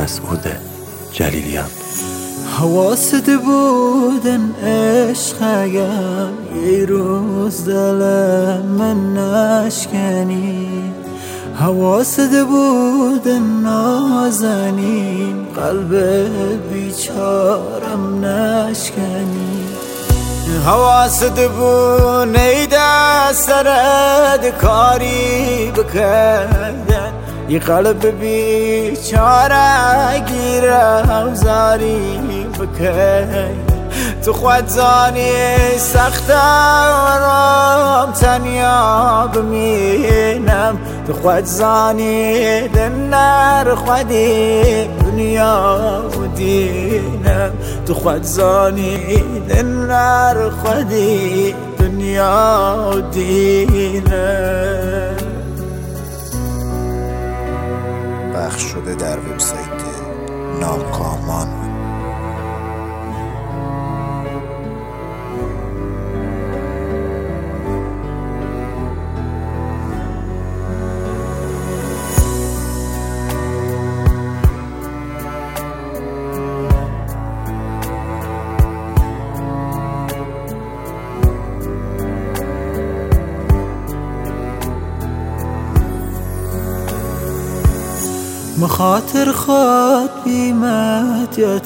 مسعود جلیلیان. حواست بودن عشق اگر یه روز دل من نشکنی، حواست بودن نازنین قلب بیچارم نشکنی. حواست بود ای دست سرد کاری بکردن، یه قلب بیچاره گیرم زاری بکردن. تو خود زانی سختم تنیا بمینم، تو خود زانی دنر خودی دنیا و دینم، تو خود زانی دنر خودی دنیا و دینم. پخش شده در وبسایت ناکامان. مخاطر خود بیمت یا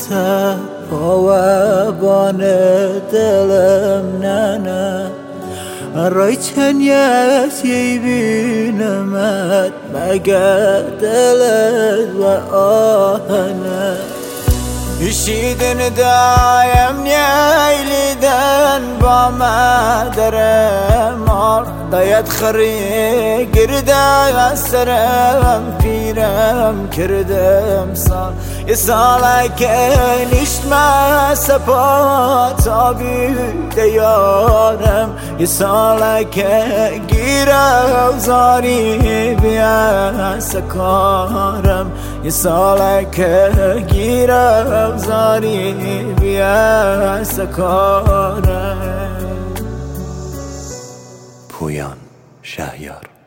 تفاوبان دلم نه رای چنیت یی بینمت مگر دلت و آهنه. یشیدن دایم نیلیدن با مادرم، دایت خری گرده سرم پیرم کردم سال. یه ساله که نشتم سپا تابی دیارم، یه ساله که گیره زاری بیا سکارم، یه ساله که گیره زاری بیا سکارم. پویان شهیار.